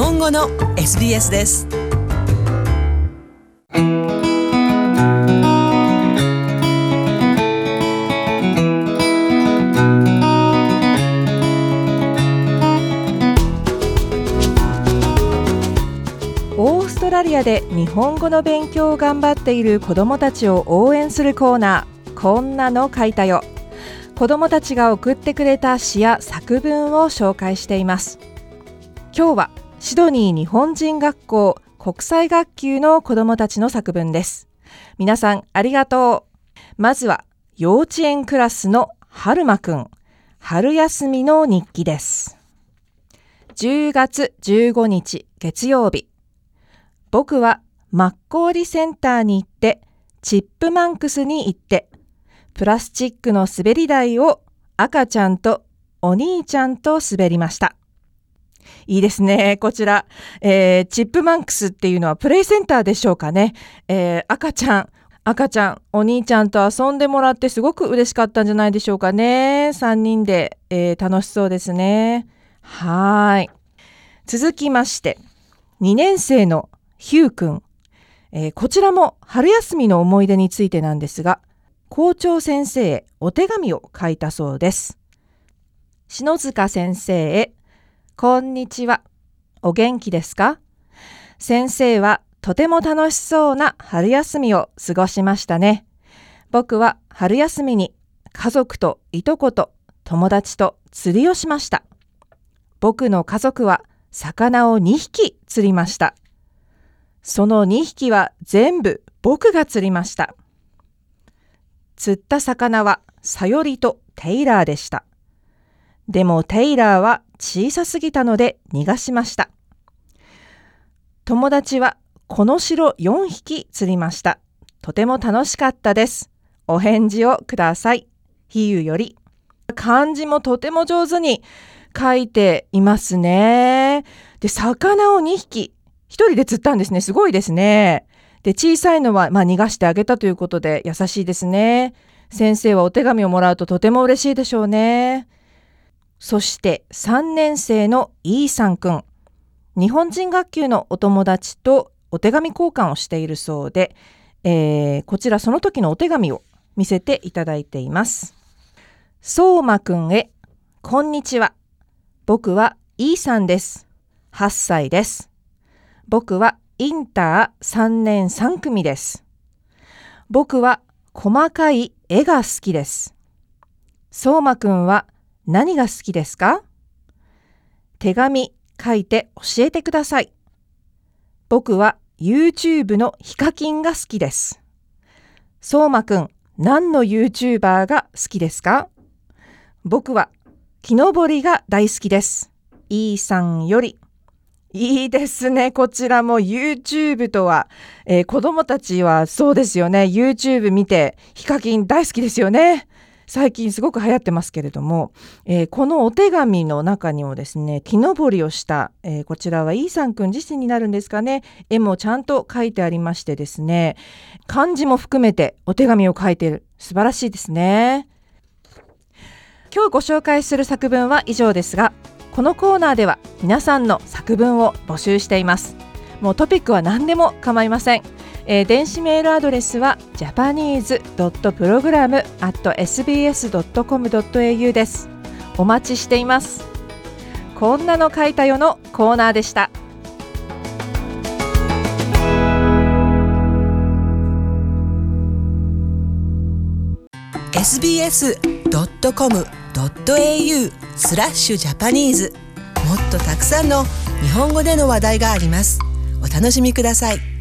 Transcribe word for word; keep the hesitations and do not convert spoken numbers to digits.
本語の エスビーエス です。 オーストラリアで日本語の勉強を頑張っている子どもたちを応援するコーナー、こんなの書いたよ。子どもたちが送ってくれた詩や作文を紹介しています。今日はシドニー日本人学校国際学級の子どもたちの作文です。皆さんありがとう。まずは幼稚園クラスのはるまくん、春休みの日記です。じゅうがつじゅうごにち月曜日、僕はマッコーリセンターに行ってチップマンクスに行ってプラスチックの滑り台を赤ちゃんとお兄ちゃんと滑りました。いいですね。こちら、えー、チップマンクスっていうのはプレイセンターでしょうかね。えー、赤ちゃん赤ちゃんお兄ちゃんと遊んでもらってすごく嬉しかったんじゃないでしょうかね。さんにんで、えー、楽しそうですね。はい。続きましてにねんせいのヒュー君、えー、こちらも春休みの思い出についてなんですが、校長先生へお手紙を書いたそうです。篠塚先生へ、こんにちは。お元気ですか？先生はとても楽しそうな春休みを過ごしましたね。僕は春休みに家族といとこと友達と釣りをしました。僕の家族は魚をにひき釣りました。そのにひきは全部僕が釣りました。釣った魚はサヨリとテイラーでした。でもテイラーは小さすぎたので逃がしました。友達はこの白よんひき釣りました。とても楽しかったです。お返事をください。ひゆより。漢字もとても上手に書いていますね。で、魚をにひき一人で釣ったんですね。すごいですね。で、小さいのは、まあ、逃がしてあげたということで優しいですね。先生はお手紙をもらうととても嬉しいでしょうね。そしてさんねんせいのイーサンくん、日本人学級のお友達とお手紙交換をしているそうで、えー、こちらその時のお手紙を見せていただいています。そうまくんへ、こんにちは。僕はイーサンです。はっさいです。僕はインターさんねんさんくみです。僕は細かい絵が好きです。そうまくんは何が好きですか？手紙書いて教えてください。僕は YouTube のヒカキンが好きです。そうまくん、何の YouTuber が好きですか？僕は木登りが大好きです。イーさんより。いいですね。こちらも YouTube とは、えー、子どもたちはそうですよね。YouTube 見てヒカキン大好きですよね。最近すごく流行ってますけれども、えー、このお手紙の中にもですね、木登りをした、えー、こちらはイーサン君自身になるんですかね、絵もちゃんと書いてありましてですね、漢字も含めてお手紙を書いている。素晴らしいですね。今日ご紹介する作文は以上ですが、このコーナーでは皆さんの作文を募集しています。もうトピックは何でも構いません。えー、電子メールアドレスは ジャパニーズドットプログラムアットエスビーエスドットコムドットエーユー です。お待ちしています。こんなの書いたよのコーナーでした。 エスビーエスドットコムドットエーユー スラッシュジャパニーズ、もっとたくさんの日本語での話題があります。お楽しみください。